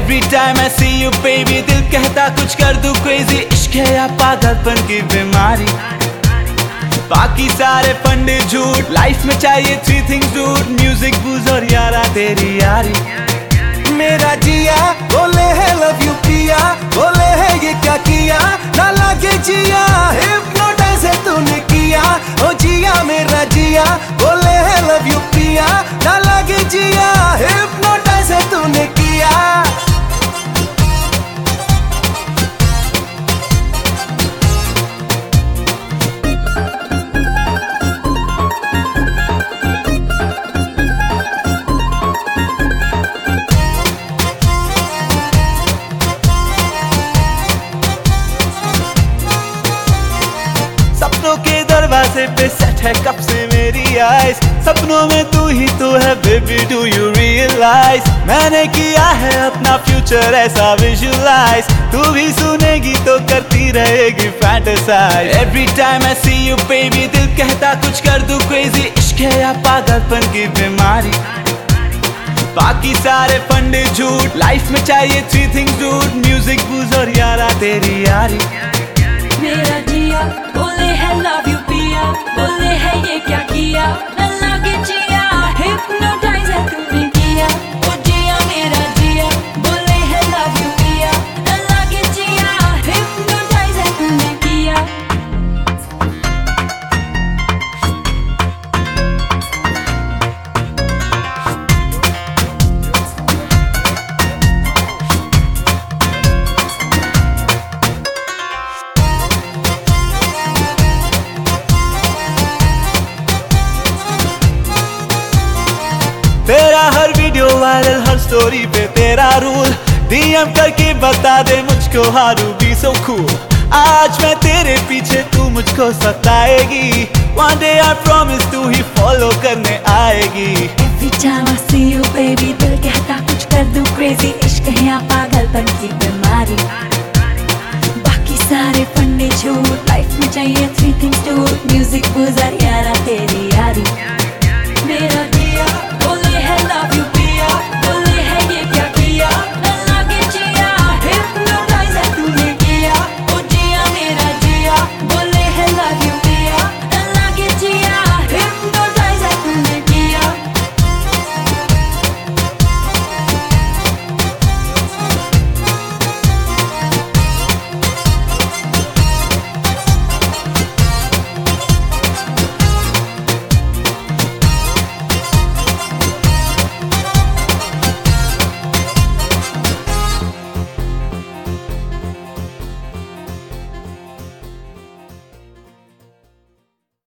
Every time I see you baby दिल कहता कुछ कर दूं crazy, इश्क है या पागलपन की बीमारी। बाकी सारे फंडे झूठ, लाइफ में चाहिए three things dude, music booze और यारा तेरी यारी। मेरा जिया बोले है love you पिया, बोले है ये क्या किया ना लगे जिया, hypnotize है तूने किया ओ जिया मेरा जिया, बोले है love you पिया ना लगे जिया, hypnotize है तूने किया। सपनों के दरवाजे पे सेट है कब से मेरी आइज, सपनों में तू ही तो है बेबी डू यू रियलाइज, मैंने किया है अपना फ्यूचर ऐसा विजुअलाइज, तू भी सुनेगी तो करती रहेगी fantasize. Every time I see you baby दिल कहता कुछ कर दूं क्रेजी, इश्क है या पागलपन की बीमारी। बाकी सारे फंडे झूठ, लाइफ में चाहिए three things dude, music booze और यारा तेरी यारी। मेरा जिया बोले है love you पिया, बोले है ये क्या किया न लगे जिया, hypnotize है तूने किया ओ जिया मेरा जिया, बोले है love you पिया न लगे जिया, hypnotize है तूने किया। तेरा हर वीडियो वायरल, हर स्टोरी पे तेरा रूल, डीएम करके बता दे मुझको how to be so cool. आज मैं तेरे पीछे तू मुझको सताएगी, one day I promise तू ही फॉलो करने आएगी। Every time I see you baby दिल कहता कुछ कर दूं crazy, इश्क है या पागलपन की बीमारी। बाकी सारे फंडे झूठ, लाइफ में चाहिए three things dude, music booze और यारा तेरी